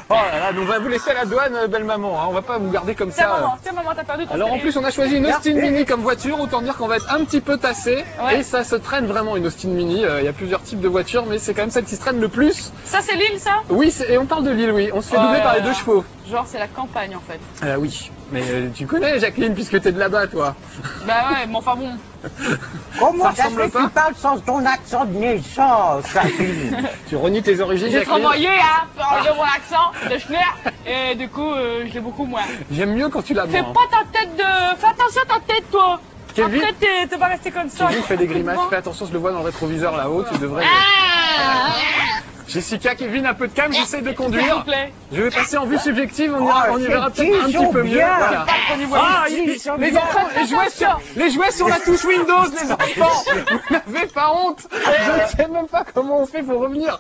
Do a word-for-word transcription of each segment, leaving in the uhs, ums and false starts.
Oh là là, donc on va vous laisser à la douane, belle maman, hein. On va pas vous garder comme Tiens, ça. maman, tiens, maman, t'as perdu ton Alors en stéréo. plus on a choisi une Austin Mini comme voiture, autant dire qu'on va être un petit peu tassé. Ouais. Et ça se traîne vraiment une Austin Mini, il y a plusieurs types de voitures mais c'est quand même celle qui se traîne le plus. Ça, c'est l'île, ça? Oui, et on parle de Lille, oui, on se fait Oh doubler là par les là. deux chevaux. Genre, c'est la campagne, en fait. Euh, oui, mais euh, tu connais Jacqueline puisque t'es de là-bas toi. Bah ouais, mais enfin bon. Comment Ça ça se ressemble fait que pas tu parles sans ton accent de naissance, Jacqueline? Tu renies tes origines J'ai Jacqueline. travaillé, hein, pour enlever mon accent de schner, et du coup, euh, je l'ai beaucoup moins. J'aime mieux quand tu l'as Fais moins. pas ta tête de... Fais attention à ta tête, toi. Kevin Après, t'es t'es pas resté comme ça. Kevin fait des grimaces, fais attention, je le vois dans le rétroviseur là-haut, tu devrais... Ah, Jessica, Kevin, un peu de calme, j'essaie de s'il conduire. vous plaît. Je vais passer en vue subjective, on, ira, Oh, on y ces verra peut-être petits un petit sont peu mieux. bien. Voilà. Pas qu'on y voit Ah, les il- petits, ils sont les bien. enfants, les jouets, sur, les jouets sur la touche Windows, les enfants. Vous n'avez pas honte. Je ne sais même pas comment on fait pour revenir.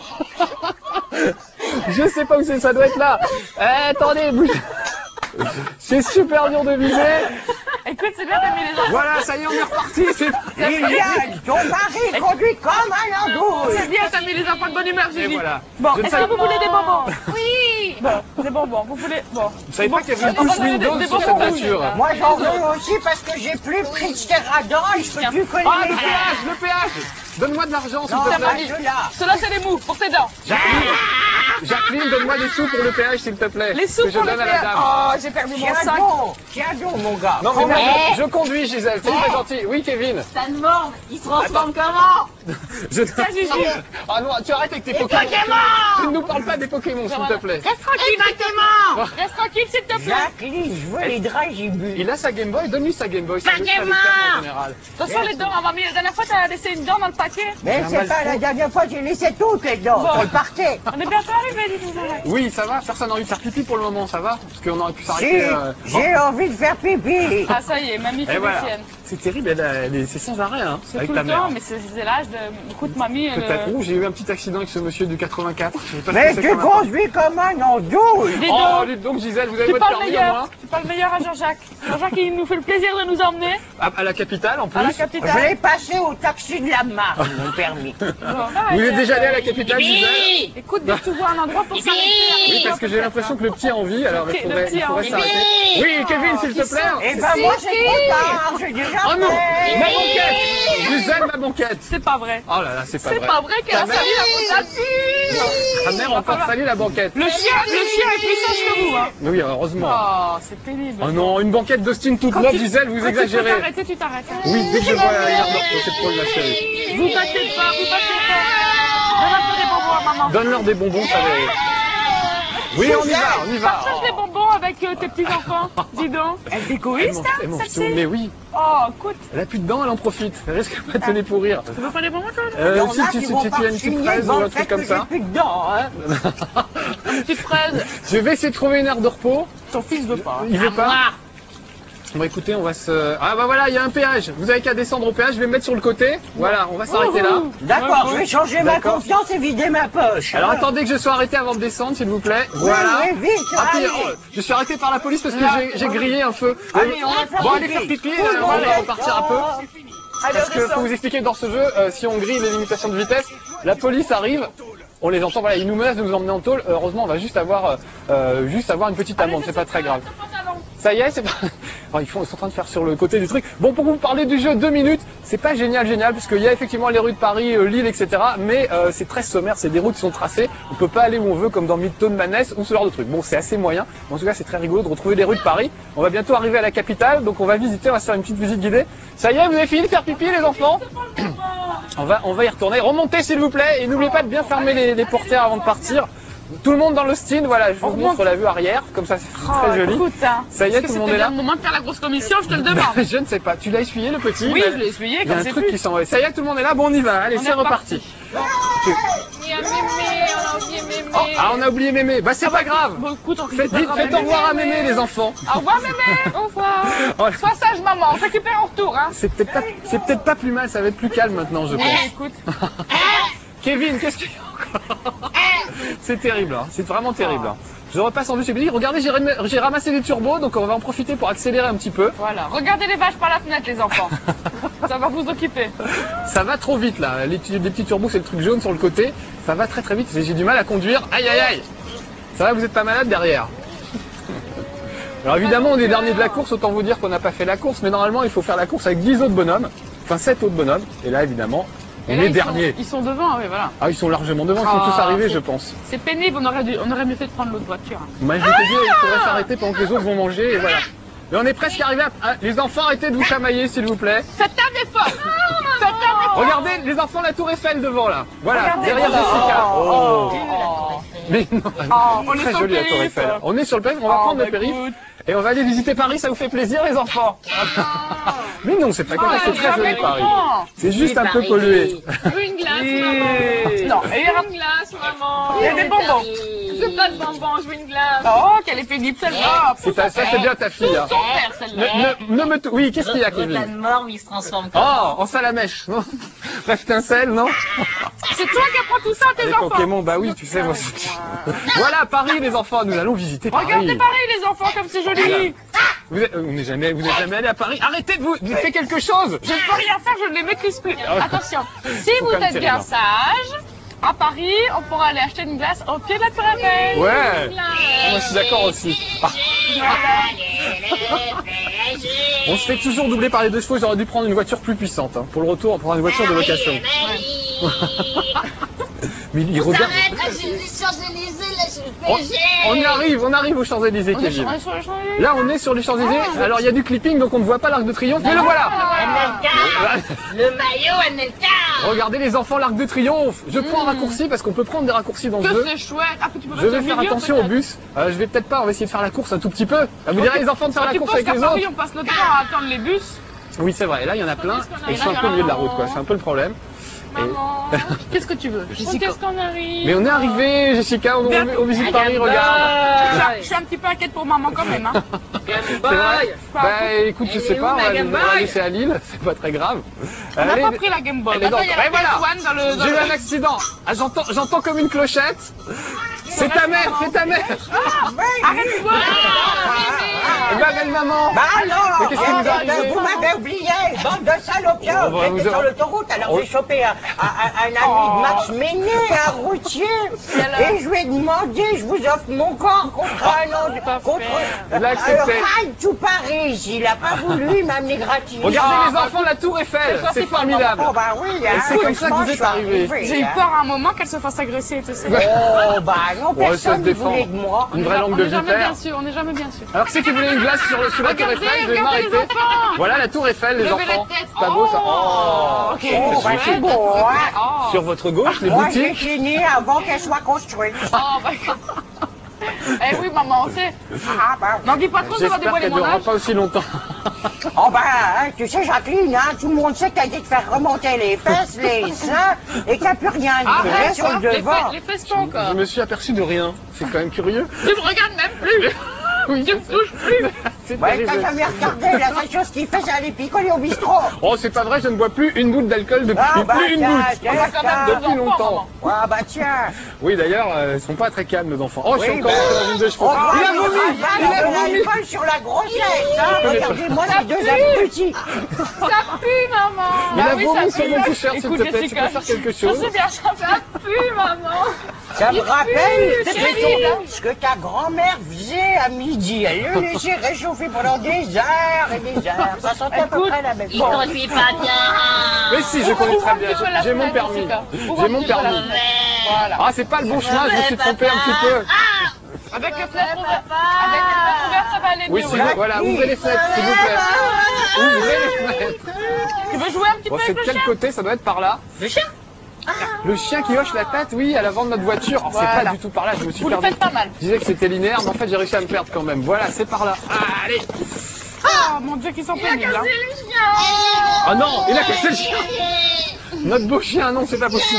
Je sais pas où c'est, ça doit être là. Eh, attendez, bouge. C'est super dur de viser. Écoute, c'est bien, t'as mis les enfants. Voilà, ça y est, on est reparti. C'est Liliane, ton mari conduit comme un andouille. C'est bien, t'as mis les enfants de bonne humeur, Et Gigi. voilà. Bon, Je ne est-ce savais- que vous voulez des bonbons? Oui. Bon, des bonbons, vous voulez... Bon. Vous savez pas qu'il y avait une On va touche donner des- Windows des sur cette bonbons voiture. rouges. Moi j'en veux aussi parce que j'ai plus pris de Terradon et je peux plus coller Ah, mes le dents. péage, le péage. Donne-moi de l'argent, s'il Non, te ça plaît. va de là. Ceux-là, c'est les mous, pour tes dents. Jacqueline, Jacqueline, donne-moi des sous pour le péage, s'il te plaît. Les sous que je pour le donne à la faire. dame. Oh, j'ai perdu mon Tiens sac. donc, tiens donc mon gars. Non, mais Comment- merde, je conduis, Gisèle, c'est très gentil. Oui, Kevin. Ça demande, il se transforme comment? Je... Tiens, Gigi. Ah non, tu arrêtes avec tes Pokémon. Tu ne nous parles pas des Pokémon, s'il te plaît. Reste tranquille, Exactement. Reste tranquille, s'il te plaît. Jacqueline, je veux les dragibus. Il a sa Game Boy, donne-lui sa Game Boy. Sa ça veut- ça Game veut faire en Boy. général. Attention, les dents, on va mettre... La dernière fois, t'as laissé une dent dans le paquet. Mais J'ai un c'est mal pas fou. la dernière fois, j'ai laissé toutes les dents. Bon. Elle partait. On est bientôt arrivé, dis-nous. Oui, ça va. Personne n'a envie de faire pipi pour le moment, ça va. Parce qu'on aurait pu J'ai s'arrêter. euh, j'ai envie de faire pipi. Ah, ça y est, mamie Et fait voilà. des siennes. C'est terrible, elle, a- elle est- c'est sans arrêt, hein, C'est avec tout ta le mère. temps, mais c'est c'est l'âge de... Écoute, mamie, elle... Peut-être. Oh, j'ai eu un petit accident avec ce monsieur du quatre-vingt-quatre. Je sais pas ce Mais que c'est tu comme un- conduis comme un andouille. Dis Oh, donc, dites donc, Gisèle, vous avez tu votre parles permis au meilleur. moins Tu parles meilleur à Jean-Jacques. Jean-Jacques, il nous fait le plaisir de nous emmener à, à la capitale, en plus. à la Je capitale. l'ai passé au taxi de la marque, mon permis. Bon. Vous êtes déjà allé à la capitale, Gisèle? Écoute, dès que tu vois un endroit pour s'arrêter... Oui, parce que j'ai l'impression que le petit a envie, alors il petit- le faudrait, petit il a faudrait envie. s'arrêter. Oui, Kevin, s'il te plaît. Eh ben moi c'est trop tard, j'ai déjà Oh non, fait. ma banquette. Gisèle, ma banquette. C'est pas vrai. Oh là là, c'est pas C'est vrai. pas vrai qu'elle a Ta mère- sali la banquette. Ta mère a encore sali la banquette. Le chien, le chien est plus sage que vous, hein. Oui, heureusement. Oh, c'est pénible. Oh non, une banquette d'Austin toute Quand neuve, tu- Gisèle, vous quand tu peux exagérez. t'arrêter, tu t'arrêtes. hein. Oui, dès que je vois la garde d'enfants, c'est trop de la chérie. Vous battez pas, vous battez pas. Donne un peu des bonbons à maman. Donne-leur des bonbons, ça va. Oui, on y va, on y va. Partage des bonbons avec euh, tes petits-enfants. Dis donc. Elle est Elle égoïste, mange- hein, elle mange tout. celle-ci. Mais oui, Oh, écoute. elle a plus de dents, elle en profite. Elle risque pas de se les pourrir. Tu veux pas des bonbons, toi? Il y Euh, en si, a si, qui si, vont si tu as une petite signer fraise ou dans un le truc fait comme que ça. j'ai plus de dents, hein. Une petite fraise. Je vais essayer de trouver une aire de repos. Ton fils veut pas. Il veut pas. Bon, écoutez, on va se... Ah bah voilà, il y a un péage. Vous avez qu'à descendre au péage, je vais me mettre sur le côté. Voilà, on va s'arrêter là. D'accord, je vais changer ma D'accord. confiance et vider ma poche. Alors hein. attendez que je sois arrêté avant de descendre, s'il vous plaît. Voilà. Oui, oui, vite, Ah, puis, allez. oh, je suis arrêté par la police parce que j'ai- j'ai grillé un feu. Allez, on va faire Bon, pipi. allez faire pipi, Tout euh, le on va monde repartir un peu. Allez, Parce on que pour descend. vous expliquer dans ce jeu, euh, si on grille les limitations de vitesse, la police arrive, on les entend, voilà, ils nous menacent de nous emmener en tôle. Heureusement, on va juste avoir, euh, euh, juste avoir une petite amende, c'est pas très grave. Ça y est, c'est pas... Oh, ils, font, ils sont en train de faire sur le côté du truc. Bon, pour vous parler du jeu, deux minutes, c'est pas génial, génial, parce qu'il y a effectivement les rues de Paris, euh, Lille, et cetera. Mais euh, c'est très sommaire, c'est des routes qui sont tracées. On peut pas aller où on veut, comme dans Midtown Maness ou ce genre de truc. Bon, c'est assez moyen, mais en tout cas, c'est très rigolo de retrouver les rues de Paris. On va bientôt arriver à la capitale, donc on va visiter, on va se faire une petite visite guidée. Ça y est, vous avez fini de faire pipi, les enfants? On va, on va y retourner. Remontez, s'il vous plaît, et n'oubliez pas de bien fermer les, les portières avant de partir. Tout le monde dans l'Austin, voilà, je vous On montre remonte. la vue arrière, comme ça c'est Oh, très joli. écoute, hein. Ça y est, Est-ce que tout le monde c'était est là. bien le moment de faire la grosse commission, je te le demande. Je ne sais pas, tu l'as essuyé le petit? Oui, Mais- je l'ai essuyé, Il y a comme un c'est truc plus. qui s'en va. Ça y est, tout le monde est là, bon on y va, allez, On c'est est reparti. Il y a Mémé, on a oublié Mémé. Oh, ah, on a oublié Mémé, bah c'est pas grave. Bon, écoute, on Faites, dites, faites au revoir à Mémé, les enfants. Au revoir, Mémé. Au revoir. Oh, Sois sage, maman. On s'occupe en retour, hein. c'est peut-être pas, c'est peut-être pas plus mal, ça va être plus calme maintenant, je Eh, pense. écoute. Kevin, qu'est-ce qu'il y a encore? C'est terrible, hein, c'est vraiment terrible. hein. Je repasse en vue subie. Regardez, j'ai rem- j'ai ramassé des turbos, donc on va en profiter pour accélérer un petit peu. Voilà. Regardez les vaches par la fenêtre, les enfants. Ça va vous occuper. Ça va trop vite là, les, petits- les petits turbos, c'est le truc jaune sur le côté. Ça va très très vite, j'ai du mal à conduire. Aïe aïe aïe. Ça va, vous êtes pas malade derrière? Alors évidemment, on est dernier de la course, autant vous dire qu'on n'a pas fait la course, mais normalement, il faut faire la course avec dix autres bonhommes, enfin sept autres bonhommes, et là, évidemment, on Et là, est ils dernier. sont- Ils sont devant, oui, voilà. Ah, ils sont largement devant, ils sont Ah, tous arrivés, c'est- je pense. C'est pénible, on aurait, dû, on aurait mieux fait de prendre l'autre voiture. Moi, je te dis, il faudrait s'arrêter pendant que les autres vont manger, et voilà. Mais on est presque arrivé à... ah, les enfants, arrêtez de vous chamailler, s'il vous plaît. Cette table est forte. Cette table est forte. Regardez, les enfants, la tour Eiffel devant, là. Voilà, Regardez, derrière voilà. Jessica. Oh. Mais non, on est très sur le jolie la tour périph'. Eiffel. On est sur le périph', on va Oh, prendre bah le périph'. écoute. Et on va aller visiter Paris, ça vous fait plaisir, les enfants? Mais non, c'est pas comme ça, c'est très joli Paris. C'est juste un peu pollué. Une glace, Et- maman. Non, et il y a- Une glace, maman. Il y a des bonbons. Je veux pas de bonbons, je veux une glace. Oh, quelle est pénible celle-là. C'est ta- ça, c'est bien ta fille. Hein. Son père, celle-là. Ne, ne, ne me tou- Oui, qu'est-ce qu'il y a, Repas de Kevin? mort, mais il se transforme Oh, comment? en salamèche, non? Bref, tincelle, non? C'est toi qui apprends tout ça à tes Les enfants. Pokémon, bah oui, tu sais, moi, c'est- Voilà, Paris, les enfants, nous allons visiter Paris. Regardez Paris, les enfants, comme c'est joli. Vous êtes, vous n'êtes jamais, vous n'êtes jamais allé à Paris? Arrêtez de vous, vous faites quelque chose! Je ne peux rien faire, je ne les maîtrise plus. Attention, si Faut vous quand même êtes tirer, bien là. sage, à Paris, on pourra aller acheter une glace au pied de la tour Eiffel. Ouais! Moi, je suis d'accord aussi. Ah. On se fait toujours doubler par les deux chevaux, j'aurais dû prendre une voiture plus puissante. Hein. Pour le retour, on prendra une voiture de location. Mais il regarde. Arrête, là, j'ai les Champs-Élysées, là, je suis On, P G. on y arrive, on arrive aux Champs-Élysées, On est sur, Kevin. on est sur les Champs-Élysées. Là, on est sur les Champs-Élysées. Ah. Alors, il y a du clipping, donc on ne voit pas l'Arc de Triomphe, mais le voilà! Anelka, le maillot Anelka. Regardez les enfants, l'Arc de Triomphe! Je prends un raccourci parce qu'on peut prendre des raccourcis dans ce Que jeu. c'est chouette. Ah, tu peux Je mettre vais au faire milieu, attention au peut-être. bus. Euh, je vais peut-être pas, on va essayer de faire la course un tout petit peu. Ah, vous direz les enfants de faire la Tu course penses avec qu'à les Paris, autres? on passe notre temps à attendre les bus? Oui, c'est vrai. Et là, il y en a plein. qu'on Et je suis arrive un peu au milieu de la là. route, quoi. C'est un peu le problème. Maman, qu'est-ce que tu veux? Qu'est-ce qu'on arrive? Mais on est arrivé, Jessica, on, on, on visite Paris, regarde. Je suis un petit peu inquiète pour maman quand même. Hein. C'est vrai. Bah écoute, je Elle sais est pas, où, on va, ma Game on va Boy laisser à Lille, c'est pas très grave. On n'a Allez, pas pris la Game Boy. elle est dans- Attends, il y a Et voilà. One dans le. dans J'ai eu le- un accident. Ah, j'entends, j'entends comme une clochette. C'est ta mère, c'est ta mère. Arrête-toi! Eh ben, belle maman. Bah alors, Mais qu'est-ce qui eh vous ben, arrive? vous m'avez oublié, bande de salopiens. On va vous J'étais sur dire- l'autoroute, alors On- j'ai chopé un, un, un, un ami de Max Méné, un routier, et je lui ai demandé, je vous offre mon corps contre un autre, contre Il a un accepté. ride to Paris. Il a pas voulu, il m'a amené gratis. Regardez Ah, les enfants, la Tour Eiffel, quoi, c'est c'est pas formidable. Oh bah oui, hein, Et c'est comme ça que vous franchement, êtes je suis arrivé. J'ai eu hein. peur à un moment qu'elle se fasse agresser, tu sais. Oh bah non, Ouais, ça personne se ne défend. voulait de moi. Une vraie langue on de n'est jamais vipère. bien sûr, on n'est jamais bien sûr. Alors, c'est qui voulait une glace sur, le- sur la Tour Regardez, Eiffel? Je vais regardez les m'arrêter. enfants. Voilà la Tour Eiffel, les Levez enfants. la tête. C'est pas beau ça? Oh, ok. Oh, bah c'est beau, hein. Oh. Sur votre gauche, les Moi, j'ai boutiques. fini avant qu'elle soit construite. Oh, bah. Eh oui, maman, on sait. Ah bah N'en dis pas trop, ça va J'espère dévoiler qu'elle mon durera âge. pas aussi longtemps. Oh ben, hein, tu sais, Jacqueline, hein, tout le monde sait que t'as dit de faire remonter les fesses, les seins, et qu'il n'y a plus rien de vrai Arrête, sur le les, devant. fesses- les fesses pas encore. Je me suis aperçu de rien. C'est quand même curieux. Tu me regardes même plus. Oui, Tu me touches plus. c'est Ouais, terrible. t'as jamais regardé, la seule chose qu'il fait, c'est aller picoler au bistrot. Oh, c'est pas vrai, je ne bois plus une goutte d'alcool depuis Ah, bah, plus une tiens, goutte. tiens, On a quand même tiens. deux Depuis enfants, longtemps. maman. Ah bah tiens. Oui, d'ailleurs, euh, ils sont pas très calmes, nos enfants. Oh, je suis Oui, encore bah, dans une de chevaux. on va Il a aller vomi. au Il travail, a on vomi. l'alcool sur la grossesse, hein. connais pas. Regardez-moi Ça ces deux pue. abrutis. Ça pue, maman. Il Bah a oui, vomi ça sur pue. mon t-shirt, s'il Écoute, te plaît. Tu Jessica, peux faire quelque chose? Je sais bien, ça pue, maman. Ça me Il rappelle pue, ce chérie. que, ton- ce que ta grand-mère faisait à midi. Elle le laissait réchauffer pendant des heures et des heures. Ça sentait à peu Écoute, près la même Il chose. conduit pas bien. Mais si, je connais très bien. Ouvre un petit peu la J'ai mon fenêtre, permis. Jessica. Ouvre J'ai un mon petit peu la permis. fenêtre. Voilà. Ah, c'est pas le bon chemin, je me suis trompé un petit peu. Avec les fenêtres ouvertes, avec les fenêtres ouvertes, ça va aller Oui, mieux. s'il vous voilà, ouvrez les fenêtres, s'il vous plaît. Ouvrez les fenêtres. Tu veux jouer un petit Bon, peu c'est avec de le quel chien? côté? Ça doit être par là. Le chien. Le chien qui hoche la tête, oui, à l'avant de notre voiture. Oh, c'est Voilà. pas du tout par là, je me suis Vous le perdu. faites pas mal. Je disais que c'était linéaire, mais en fait j'ai réussi à me perdre quand même. Voilà, c'est par là. Ah, allez. Oh mon Dieu, qu'ils sont pénibles. Hein. Ah non, il a cassé le chien. Notre beau chien, non, c'est pas possible.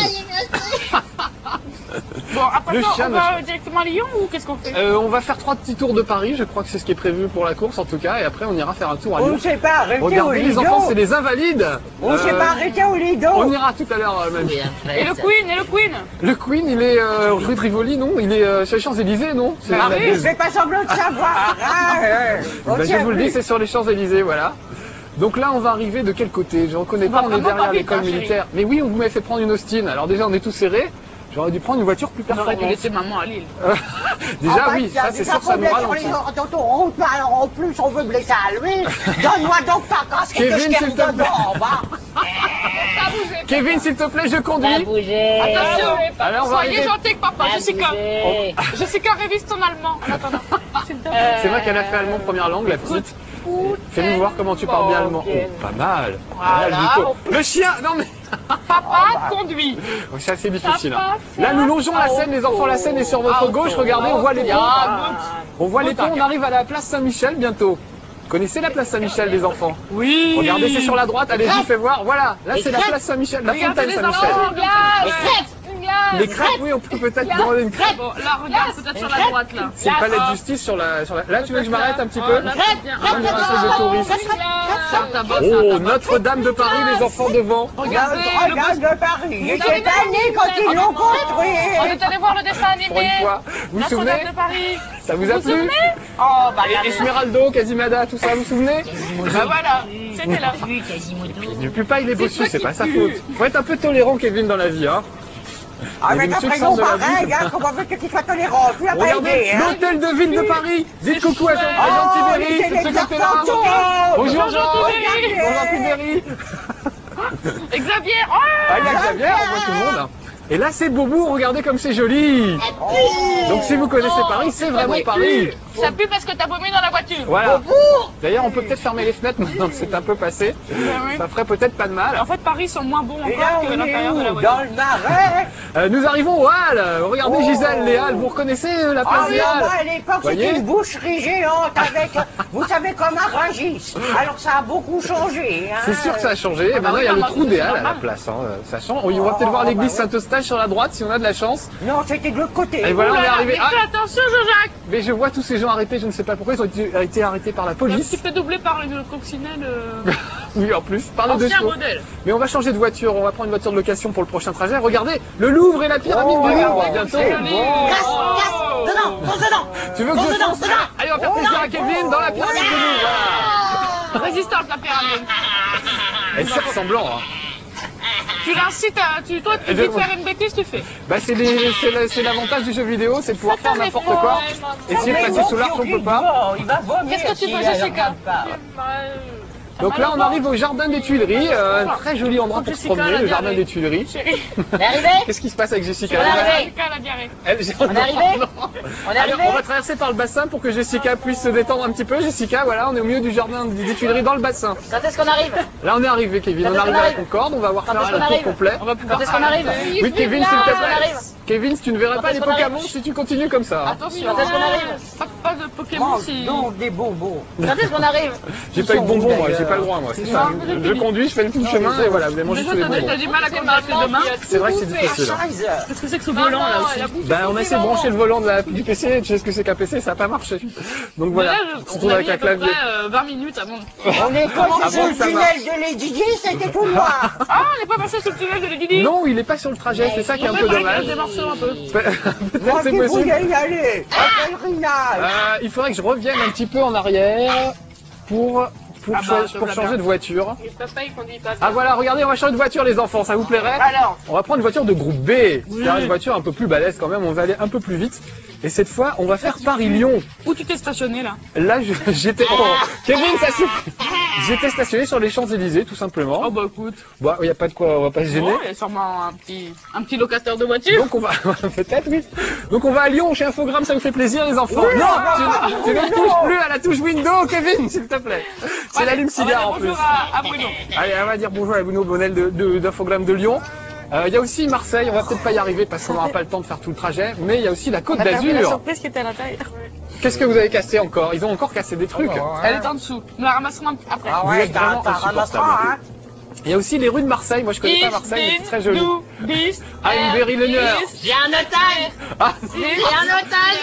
Bon, après Le ça, chien on ne va change. directement à Lyon ou qu'est-ce qu'on fait? Euh, on va faire trois petits tours de Paris, je crois que c'est ce qui est prévu pour la course en tout cas, et après on ira faire un tour à On Lyon. ne s'est pas arrêté au Regardez les Lido. enfants, c'est des invalides. On ne s'est Euh, pas arrêté au Lido. On ira tout à l'heure euh, même. Oui, en fait. Et le Queen, et le Queen? Le Queen, il est euh, rue de Rivoli, non? Il est euh, sur les Champs-Élysées, non? C'est Bah la oui, baise. Je fais pas semblant de savoir. Ah, euh, on Bah, je tient vous le plus. dis, c'est sur les Champs-Élysées, voilà. Donc là, on va arriver de quel côté? Je reconnais On pas, va on est vraiment derrière pas vite, l'école hein, chérie. militaire. Mais oui, on vous m'avait fait prendre une Austin. Alors déjà, on est tous serrés. J'aurais dû prendre une voiture plus On aurait dû performante. laisser maman à Lille. Déjà, Ah bah, oui, tiens, ça c'est déjà sûr, ça qu'on nous blesse sur ralentit. les d'autoroute, mais alors en plus on veut blesser à lui. Donne-moi donc ta casquette que je Kevin, s'il tiens te plaît. dedans, va. Pas bouger. Kevin, s'il te plaît, je Pas conduis. bouger. Attention. Alors, on va Soyez arriver. gentil avec papa, Pas Jessica. bouger. Jessica, révise ton allemand en attendant. S'il te plaît. C'est vrai qu'elle a fait allemand première langue, la petite. Fais-nous voir comment tu parles bien allemand. Oh, pas mal. Pas mal du tout. Le chien, non mais Papa conduit. oh, c'est assez difficile. hein. Papa, Là, nous longeons la Seine, les enfants, la Seine est sur votre gauche. Regardez, on voit les ponts. On voit les ponts, on arrive à la place Saint-Michel bientôt. Vous connaissez la place Saint-Michel des enfants? Oui. Regardez, c'est sur la droite. Allez-y, fais voir. Voilà, là c'est la place Saint-Michel, la Regardez fontaine les Saint-Michel. enfants. Une glace. Une glace. Les crêpes, oui, on peut peut-être demander une crêpe. Bon, là, regarde, peut-être sur la droite, là. C'est le palais de justice sur la, sur la... Là, tu veux que je m'arrête un petit Oh, peu? là, c'est bien. On dirait un truc de touriste. C'est un tabac, c'est un Oh, tabac. Notre-Dame de Paris, les enfants devant. Regardez, le Regarde de Paris. J'étais année quand ils l'ont On construit. est allé voir le dessin Pour une animé. fois. Vous vous souvenez? Notre-Dame de Paris. Ça vous a Vous vous plu? souvenez? Oh, bah Et Esmeraldo, Quasimodo, tout ça, vous vous souvenez? Bah voilà, c'était là. Oui, Quasimodo. Du plus pas, il est bossu, toi c'est qui pas sa pue. faute. Faut être un peu tolérant, Kevin, dans la vie, hein. Ah, Il y a mais une t'as substance prénom de la pareil, vie. hein. Comment veux-tu qu'il soit tolérant? Tu l'as pas Regardez, aidé, hein. l'hôtel de ville de Paris. Dites coucou à Jean, à Jean Oh, Tibéry, c'est de ce les côté-là. Argentins. Bonjour Jean. Regardez. Bonjour Tibéry. Et Xavier. Oh. Ah, il y a Xavier, on voit tout le monde. Et là, c'est Boubou, regardez comme c'est joli. Donc, si vous connaissez Paris, c'est vraiment Paris. Ça pue parce que t'as vomi dans la voiture. Voilà. D'ailleurs, on peut peut-être fermer les fenêtres maintenant que c'est un peu passé. Ça ferait peut-être pas de mal. En fait, Paris sont moins bons Et là, encore on que est l'intérieur de la où? voiture. Dans le marais. Euh, nous arrivons aux Halles. Regardez Gisèle, les Halles. Vous reconnaissez euh, la Ah place oui, des ah Halles? bah, à l'époque, Voyez. c'était une boucherie géante avec, vous savez, comme un Rungis. Alors, ça a beaucoup changé, hein. C'est sûr que ça a changé. Et maintenant, il y a le trou des Halles à la place. hein. Ça change. On va peut-être voir l'église Saint-Eustache sur la droite si on a de la chance. Non, c'était de l'autre côté. Et voilà, on est Oulala, arrivé. mais Ah, fais attention, Jean-Jacques. mais je vois tous ces gens arrêtés. Je ne sais pas pourquoi ils ont été, été arrêtés par la Un police. petit peu doublé par une coccinelle euh, Oui, en plus. Parlez de ancien chevaux. modèle. Mais on va changer de voiture. On va prendre une voiture de location pour le prochain trajet. Regardez, le Louvre et la pyramide Oh, du Louvre c'est bientôt. joli. Bon. Casse, casse, dedans, fonce dedans. Tu veux que Fonce je dedans, fonce dedans. Allez, on va faire plaisir à Kevin dans la pyramide du Louvre. Voilà. Résistante, la pyramide. Et c'est ressemblant. Hein. Tu l'incites à. Tu, toi, tu Et dis de- de faire une bêtise, tu fais. Bah c'est les- c'est la- c'est l'avantage du jeu vidéo, c'est de pouvoir faire n'importe quoi. Essayer de passer sous l'arc, on peut pas. Il va vomir. Qu'est-ce que tu s'il fais, la Jessica regarde pas. Donc là on arrive au jardin des Tuileries, euh, un très joli endroit pour se Jessica, promener, la le jardin diarrhée. des Tuileries. On est arrivé? Qu'est-ce qui se passe avec Jessica? On est arrivé. Jessica, la diarrhée. Elle- On est arrivé Non. On est Alors, arrivé? on va traverser par le bassin pour que Jessica puisse se détendre un petit peu. Jessica, voilà, on est au milieu du jardin des Tuileries dans le bassin. Quand est-ce qu'on arrive? Là on est arrivé Kevin, Quand on est-ce arrive qu'on à la arrive Concorde, on va voir Quand faire est-ce un qu'on tour arrive complet. On va pouvoir Quand est-ce qu'on arrive? Oui Kevin s'il Quand te est-ce qu'on plaît. arrive? Kevin, si tu ne verrais Quand pas est-ce les qu'on arrive Pokémon si tu continues comme ça. hein. Attention. Quand est-ce qu'on arrive? Pas, pas de Pokémon Mange si. donc des bonbons. Quand est-ce qu'on arrive? J'ai pas eu de sont bonbons où, moi, j'ai d'ailleurs pas le droit moi, c'est Ils ça. sont où, Je conduis, je fais le tout le chemin et voilà, vous avez mangé tous Déjà, les t'as bonbons. t'as du mal à conduire avec les deux mains. C'est vrai que c'est difficile. hein. Qu'est-ce que c'est que ce volant là aussi? Ben, on a essayé de brancher le volant de la, du P C, tu sais ce que c'est qu'un P C, ça n'a pas marché. Donc voilà, Mais là, on se on retrouve a avec mis à un peu clavier. près euh, vingt minutes avant. On est comme Ah sur bon, le ça tunnel marche. de Lady Di, c'était tout noir. Ah, on n'est pas passé sur le tunnel de Lady Di. Non, il est pas sur le trajet, c'est ça qui est un peu dommage. Des morceaux un peu. Peut-être Moi c'est qui possible. voulais y aller. Un pèlerinage. Euh, il faudrait que je revienne un petit peu en arrière pour, pour, Ah bah, cho- ça pour va changer bien. de voiture. Et papa, il conduit pas. Ah voilà, regardez, on va changer de voiture les enfants, ça vous plairait? Alors, On va prendre une voiture de groupe B, c'est-à-dire une voiture un peu plus balèze quand même, on va aller un peu plus vite. Et cette fois, on va faire Paris-Lyon. Où tu t'es stationné là? Là, je- j'étais... Oh, Kevin, ça suffit. J'étais stationné sur les Champs-Élysées, tout simplement. Oh bah écoute. Bon, il n'y a pas de quoi, on va pas se gêner. Bon, il y a sûrement un petit, un petit locataire de voiture. Donc on va... Peut-être, oui. Donc on va à Lyon, chez Infogrames, ça vous fait plaisir les enfants? Non, tu, ne- tu ne touches plus à la touche Windows, Kevin, s'il te plaît. C'est Ouais, l'allume-cigare on en va plus. dire bonjour à, à Bruno. Allez, on va dire bonjour à Bruno Bonnel de, de, d'Infogrames de Lyon. Euh, Il y a aussi Marseille, on va peut-être pas y arriver parce qu'on n'aura pas le temps de faire tout le trajet, mais il y a aussi la Côte d'Azur. surprise qui était à l'intérieur. Qu'est-ce que vous avez cassé encore? Ils ont encore cassé des trucs. Elle est en dessous. Nous la ramasserons après. ah Vous ouais, êtes t'as vraiment t'as insupportable. ramasseras, hein. Il y a aussi les rues de Marseille, moi je connais pas Marseille, mais c'est très joli. Ah, une Berry-Leneur. J'ai un otage! Ah, J'ai un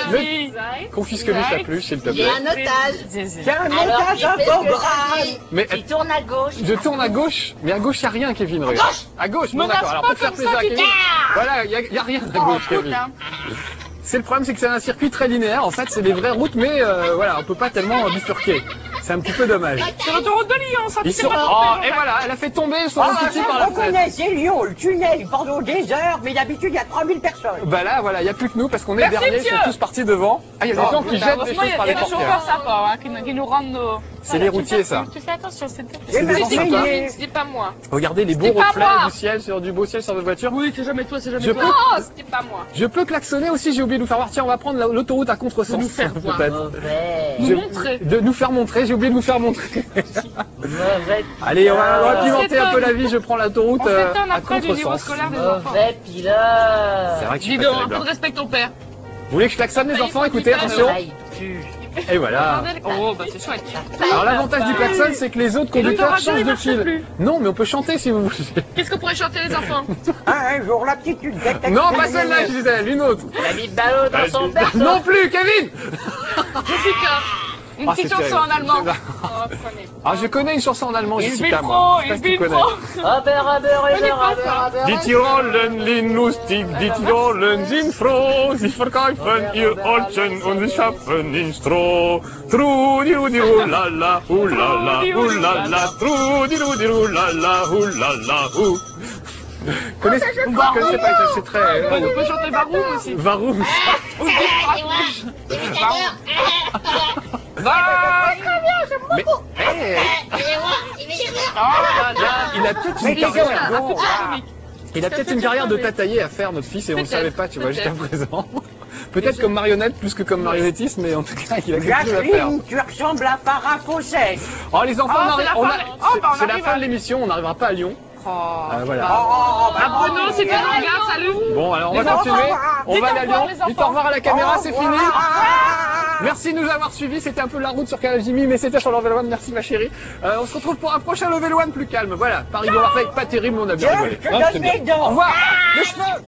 otage! confisque-lui sa peluche, s'il te J'ai plaît. un otage! Tiens, un Alors, otage il un fait peu ce que grave. je dis. Mais Il tourne à gauche. je tourne à gauche, mais à gauche il n'y a rien, Kevin. regarde. À gauche, bon Me d'accord. lâche Alors pas pour faire comme plaisir ça, à tu Kevin, t'es- voilà, il n'y a, il y a rien à Oh, gauche, écoute, Kevin. hein. c'est le problème, c'est que c'est un circuit très linéaire. En fait, c'est des vraies routes, mais euh, voilà, on peut pas tellement bifurquer. C'est un petit peu dommage. C'est l'autoroute de Lyon, ça. Ils c'est sont... pas Oh, très et long. voilà, elle a fait tomber son Ah, petit par la on fenêtre. connaît, c'est Lyon, le tunnel pendant des heures, mais d'habitude il y a trois mille personnes. Bah là, voilà, il n'y a plus que nous parce qu'on est Merci, derniers, ils sont monsieur. tous partis devant. Ah, il y a des Oh, gens qui jettent des Heureusement, choses il y par a les des chauffeurs portières. sympas hein, qui, nous- qui nous rendent nos. C'est les routiers, ça. Tu fais attention, c'est C'est des gens C'est sympas. payé. C'était pas moi. Regardez les beaux C'était pas reflets moi. du ciel, sur du beau ciel sur votre voiture. Oui, c'est jamais toi, c'est jamais Je toi. peux, Non, c'était pas moi. je peux klaxonner aussi, j'ai oublié de nous faire voir. Tiens, on va prendre la- l'autoroute à contresens. De nous faire voir. peut-être. Mauvais. Nous Je- montrer. De nous faire montrer, j'ai oublié de nous faire montrer. Mauvais. Allez, on va, on va pilote. pimenter un peu la vie, je prends l'autoroute On euh, s'étonne à après du niveau contresens. scolaire des enfants. Mauvais pilote. C'est vrai que je Dis suis pas donc, un terrible, peu hein. de respect ton père. Vous voulez que je klaxonne les enfants? Écoutez, attention. Et voilà. Oh, bah c'est chouette. Alors l'avantage du klaxon, c'est que les autres Et conducteurs l'autoradio, changent il de marche fil. plus. Non, mais on peut chanter si vous voulez. Qu'est-ce que pourraient chanter les enfants? Un jour la petite une détective. Non, pas celle-là, Gisèle, une autre. La bite ballot dans son berceau. Non plus, Kevin. Jessica. Une Ah, petite c'est chanson en terrible. allemand. Oh, prenez. Ah, je connais une chanson en allemand, Il Jessica, vit moi. trop, Je sais il pas si tu vit connais. trop. Aber, aber, Connais aber, pas aber, ça. aber. Die Tirolen sind lustig, die Tirolen sind froh, sie verkaufen ihr Olchen und sie schaffen in Stroh. Trudirudirulala, hulala, hulala, trudirudirulala, hulala, hou. Connaissez, vous connaissez pas, c'est très... On peut chanter Baroum aussi. Varoum. Ou des Va. Mais, hey, Oh là là. il a toute une Mais carrière. qu'est-ce Un petit comique. Il a peut-être une carrière de tataillé à faire, notre fils, et on ne le Peut-être, savait pas, tu vois, jusqu'à peut-être. présent. Peut-être comme marionnette plus que comme marionnettiste, mais en tout cas, il a quelque chose à faire. Jacqueline, tu ressembles à Farah Fawcett. Oh, les enfants, Oh, on c'est arri- la on a- fin. Oh, bah, on c'est la arrive fin à- de l'émission, on n'arrivera pas à Lyon. Oh, Euh, voilà. Oh, bah, Ah, Bruno, si tu nous regardes, salut. Bon, alors on Les va enfants, continuer. On dites va au aller à revoir, Lyon. les Dites au enfants. revoir à la caméra, c'est Au fini. revoir. Merci de nous avoir suivis. C'était un peu la route sur Canal Jimmy, mais c'était sur Level One. Merci ma chérie. Euh, on se retrouve pour un prochain Level One plus calme. Voilà, Paris Beaumarchais, pas terrible, mais on a bien Tiens, rigolé. je te Hein, donne c'est bien. mes dents. Au revoir. Les cheveux.